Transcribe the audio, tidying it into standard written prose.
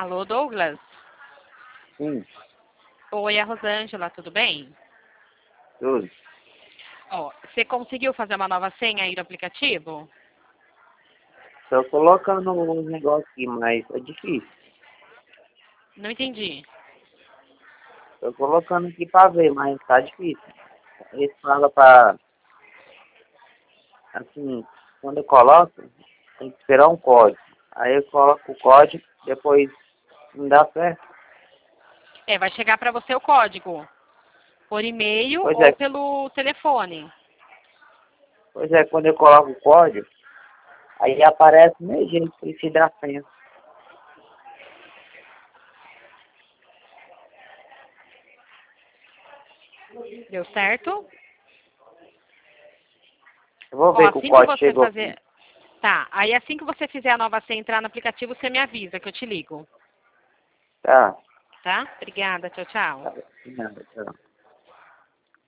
Alô, Douglas? Sim, Oi, é a Rosângela, tudo bem? tudo. Ó, você conseguiu fazer uma nova senha aí do aplicativo? Tô colocando um negócio aqui, mas é difícil. Não entendi. Tô colocando aqui pra ver, mas tá difícil. Eles falam pra, assim, quando eu coloco, tem que esperar um código. Aí eu coloco o código, depois não dá certo. É, vai chegar para você o código por e-mail Pois ou é, pelo telefone. pois é, quando eu coloco o código, aí aparece meio jeito precisa da senha. Deu certo? Eu vou Ó, ver que o assim que código você chegou aqui. fazer... Tá, aí assim que você fizer a nova senha entrar no aplicativo, você me avisa que eu te ligo. Tá, Tá? Obrigada, tchau, tchau. tá, nada, tá.